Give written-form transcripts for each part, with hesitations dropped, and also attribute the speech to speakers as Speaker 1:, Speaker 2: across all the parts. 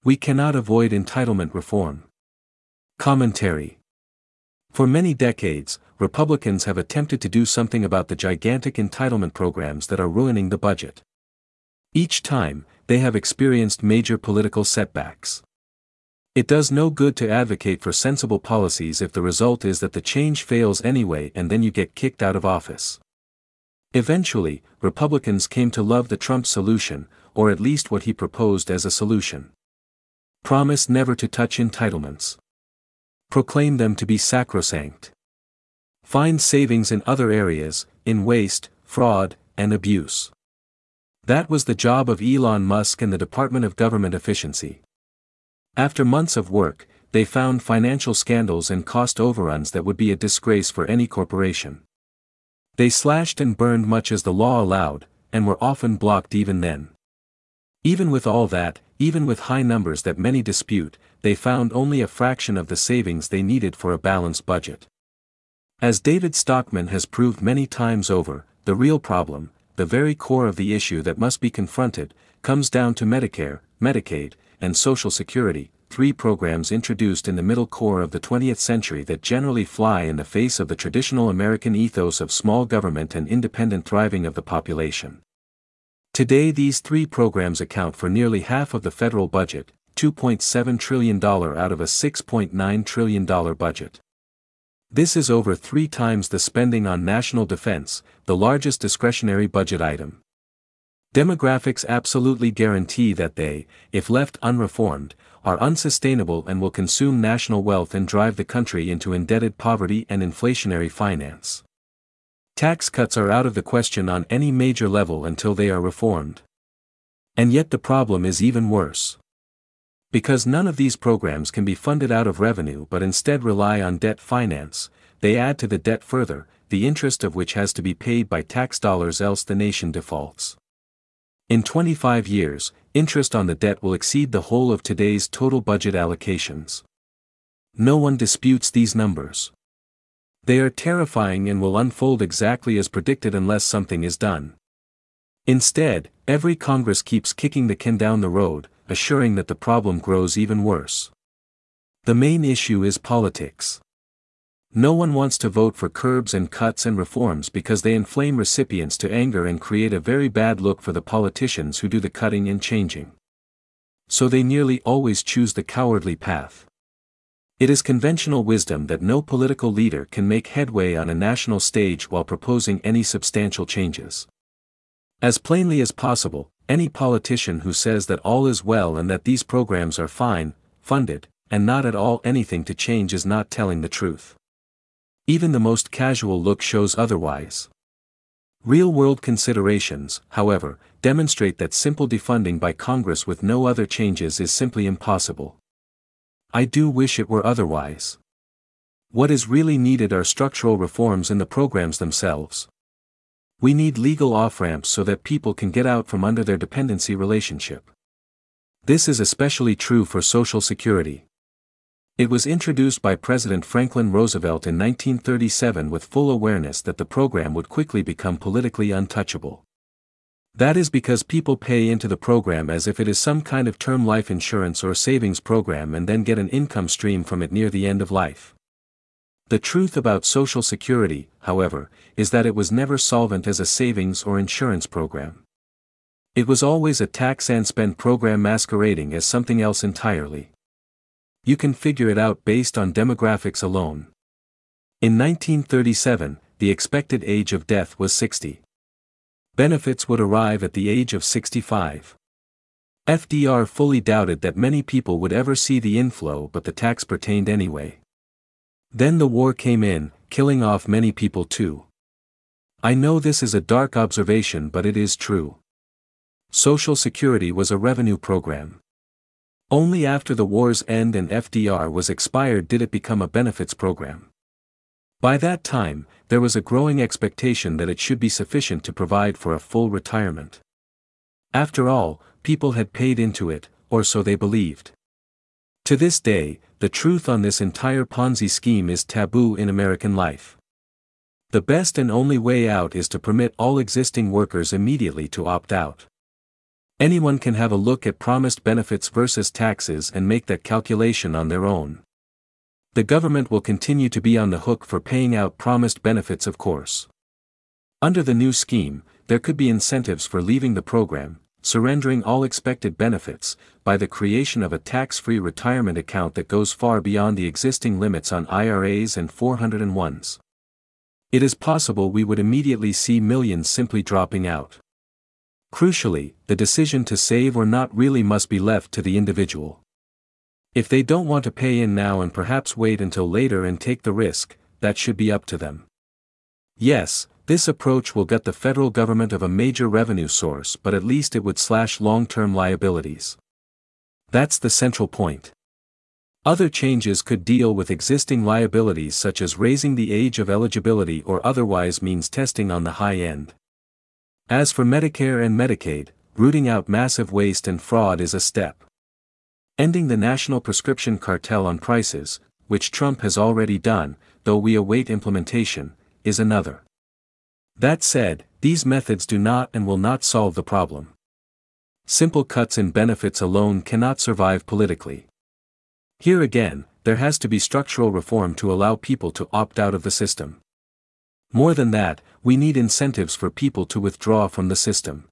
Speaker 1: We cannot avoid entitlement reform. Commentary. For many decades, Republicans have attempted to do something about the gigantic entitlement programs that are ruining the budget. Each time, they have experienced major political setbacks. It does no good to advocate for sensible policies if the result is that the change fails anyway and then you get kicked out of office. Eventually, Republicans came to love the Trump solution, or at least what he proposed as a solution. Promise never to touch entitlements. Proclaim them to be sacrosanct. Find savings in other areas, in waste, fraud, and abuse. That was the job of Elon Musk and the Department of Government Efficiency. After months of work, they found financial scandals and cost overruns that would be a disgrace for any corporation. They slashed and burned much as the law allowed, and were often blocked even then. Even with all that, even with high numbers that many dispute, they found only a fraction of the savings they needed for a balanced budget. As David Stockman has proved many times over, the real problem, the very core of the issue that must be confronted, comes down to Medicare, Medicaid, and Social Security, three programs introduced in the middle core of the 20th century that generally fly in the face of the traditional American ethos of small government and independent thriving of the population. Today these three programs account for nearly half of the federal budget, $2.7 trillion out of a $6.9 trillion budget. This is over 3 times the spending on national defense, the largest discretionary budget item. Demographics absolutely guarantee that they, if left unreformed, are unsustainable and will consume national wealth and drive the country into indebted poverty and inflationary finance. Tax cuts are out of the question on any major level until they are reformed. And yet the problem is even worse. Because none of these programs can be funded out of revenue but instead rely on debt finance, they add to the debt further, the interest of which has to be paid by tax dollars else the nation defaults. In 25 years, interest on the debt will exceed the whole of today's total budget allocations. No one disputes these numbers. They are terrifying and will unfold exactly as predicted unless something is done. Instead, every Congress keeps kicking the can down the road, assuring that the problem grows even worse. The main issue is politics. No one wants to vote for curbs and cuts and reforms because they inflame recipients to anger and create a very bad look for the politicians who do the cutting and changing. So they nearly always choose the cowardly path. It is conventional wisdom that no political leader can make headway on a national stage while proposing any substantial changes. As plainly as possible, any politician who says that all is well and that these programs are fine, funded, and not at all anything to change is not telling the truth. Even the most casual look shows otherwise. Real-world considerations, however, demonstrate that simple defunding by Congress with no other changes is simply impossible. I do wish it were otherwise. What is really needed are structural reforms in the programs themselves. We need legal off-ramps so that people can get out from under their dependency relationship. This is especially true for Social Security. It was introduced by President Franklin Roosevelt in 1937 with full awareness that the program would quickly become politically untouchable. That is because people pay into the program as if it is some kind of term life insurance or savings program and then get an income stream from it near the end of life. The truth about Social Security, however, is that it was never solvent as a savings or insurance program. It was always a tax and spend program masquerading as something else entirely. You can figure it out based on demographics alone. In 1937, the expected age of death was 60. Benefits would arrive at the age of 65. FDR fully doubted that many people would ever see the inflow, but the tax pertained anyway. Then the war came in, killing off many people too. I know this is a dark observation, but it is true. Social Security was a revenue program. Only after the war's end and FDR was expired did it become a benefits program. By that time, there was a growing expectation that it should be sufficient to provide for a full retirement. After all, people had paid into it, or so they believed. To this day, the truth on this entire Ponzi scheme is taboo in American life. The best and only way out is to permit all existing workers immediately to opt out. Anyone can have a look at promised benefits versus taxes and make that calculation on their own. The government will continue to be on the hook for paying out promised benefits, of course. Under the new scheme, there could be incentives for leaving the program, surrendering all expected benefits, by the creation of a tax-free retirement account that goes far beyond the existing limits on IRAs and 401s. It is possible we would immediately see millions simply dropping out. Crucially, the decision to save or not really must be left to the individual. If they don't want to pay in now and perhaps wait until later and take the risk, that should be up to them. Yes, this approach will gut the federal government of a major revenue source, but at least it would slash long-term liabilities. That's the central point. Other changes could deal with existing liabilities, such as raising the age of eligibility or otherwise means testing on the high end. As for Medicare and Medicaid, rooting out massive waste and fraud is a step. Ending the national prescription cartel on prices, which Trump has already done, though we await implementation, is another. That said, these methods do not and will not solve the problem. Simple cuts in benefits alone cannot survive politically. Here again, there has to be structural reform to allow people to opt out of the system. More than that, we need incentives for people to withdraw from the system.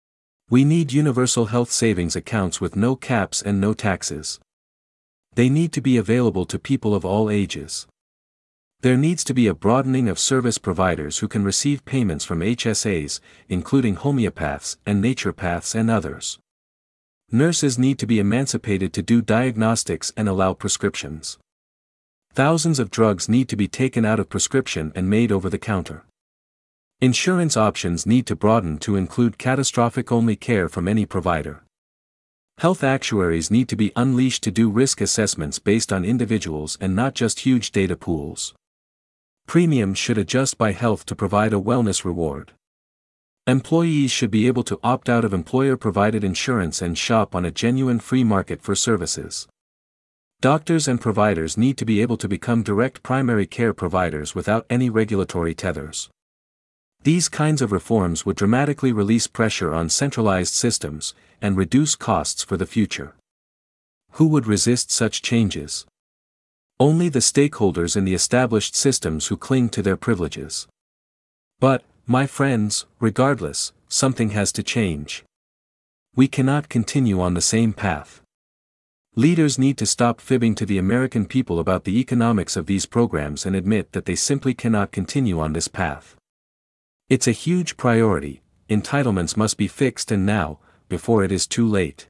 Speaker 1: We need universal health savings accounts with no caps and no taxes. They need to be available to people of all ages. There needs to be a broadening of service providers who can receive payments from HSAs, including homeopaths and naturopaths and others. Nurses need to be emancipated to do diagnostics and allow prescriptions. Thousands of drugs need to be taken out of prescription and made over the counter. Insurance options need to broaden to include catastrophic-only care from any provider. Health actuaries need to be unleashed to do risk assessments based on individuals and not just huge data pools. Premiums should adjust by health to provide a wellness reward. Employees should be able to opt out of employer-provided insurance and shop on a genuine free market for services. Doctors and providers need to be able to become direct primary care providers without any regulatory tethers. These kinds of reforms would dramatically release pressure on centralized systems, and reduce costs for the future. Who would resist such changes? Only the stakeholders in the established systems who cling to their privileges. But, my friends, regardless, something has to change. We cannot continue on the same path. Leaders need to stop fibbing to the American people about the economics of these programs and admit that they simply cannot continue on this path. It's a huge priority. Entitlements must be fixed and now, before it is too late.